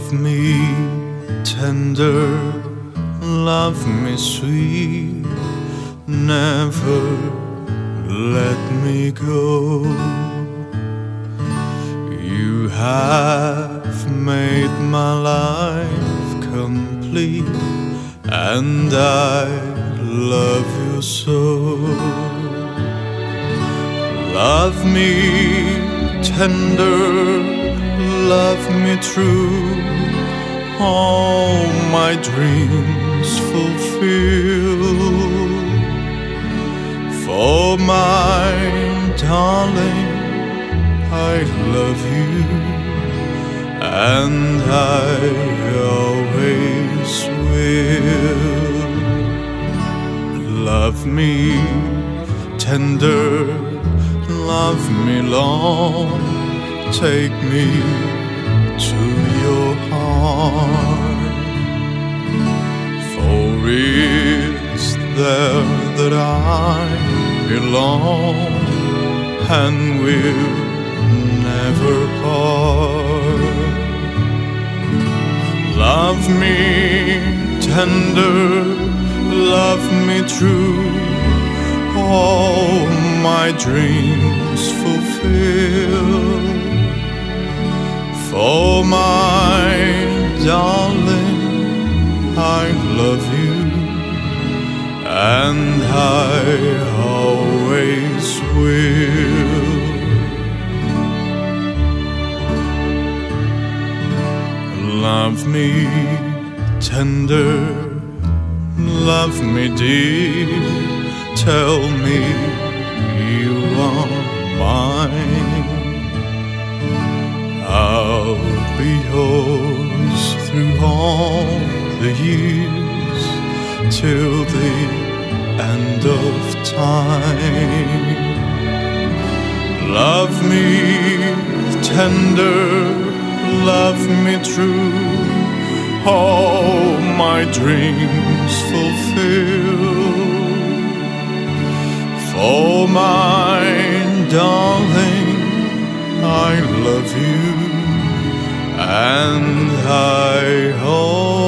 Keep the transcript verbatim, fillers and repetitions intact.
Love me tender, love me sweet, never let me go. You have made my life complete, and I love you so. Love me tender, love me true, all my dreams fulfill. For my darling, I love you, and I always will. Love me tender, love me long, take me to your heart. For it's there that I belong, and will never part. Love me tender, love me true, all my dreams fulfill. For my darling, I love you, and I always will. Love me tender, love me dear, tell me you are mine. I'll be yours through all the years, till the end of time. Love me tender, love me true, all my dreams fulfill. For my darling, I love you, and I hope